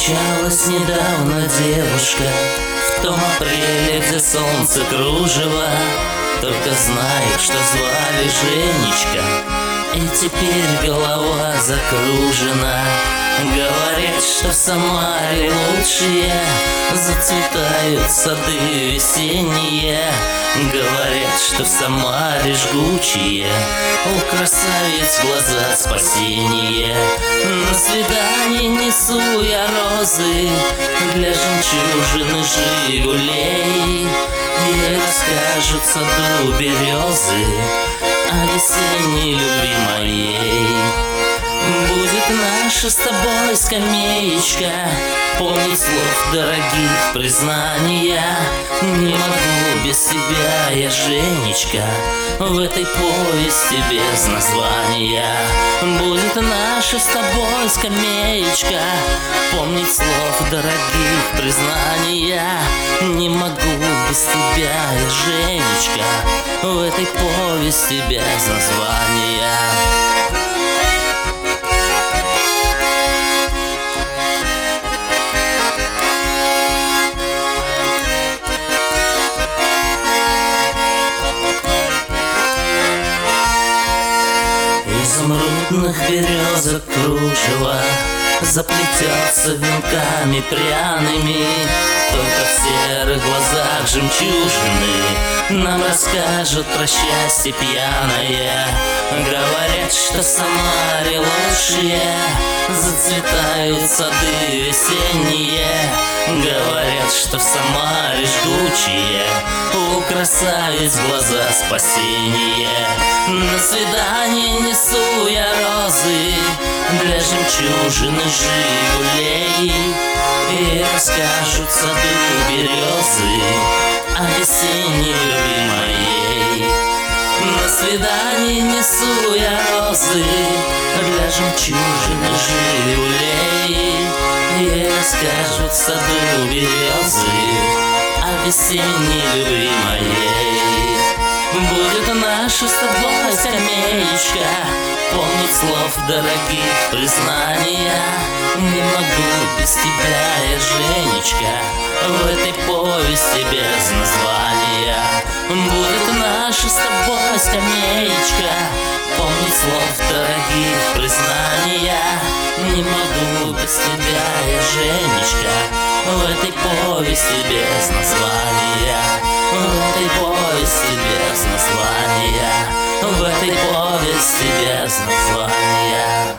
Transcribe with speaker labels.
Speaker 1: Встречалась недавно девушка в том апреле, где солнце кружево. Только знаю, что звали Женечка, и теперь голова закружена. Говорят, что в Самаре лучшие зацветают сады весенние. Говорят, что в Самаре жгучие у красавиц глаза спасение. На свидание несу я розы для жемчужины Жигулей. Ей расскажут в саду березы о весенней любви моей. Будет наша с тобой скамеечка, помнить слов дорогих признания. Не могу без тебя я, Женечка, в этой повести без названия. Будет наша с тобой скамеечка, помнить слов дорогих признания. Не могу без тебя я, Женечка, в этой повести без названия. Изумрудных березок кружево заплетется венками пряными. Только в серых глазах жемчужины нам расскажут про счастье пьяное. Говорят, что в Самаре лучшие зацветают сады весенние. Говорят, что в Самаре жгучие у красавиц глаза спасение. На свидание несу я розы для жемчужины Жигулей. И расскажут в саду березы о весенней любви моей. На свидание несу я розы для жемчужины Жигулей. И расскажут в саду березы о весенней любви моей. Будет наша с тобой скамеечка, помнить слов дорогих признания. Не могу без тебя я, Женечка, в этой повести без названия. Будет наша с тобой скамеечка, помнить слов дорогих признания. Не могу без тебя я, Женечка, в этой повести без названия. В этой повести без названия. В этой повести без названия.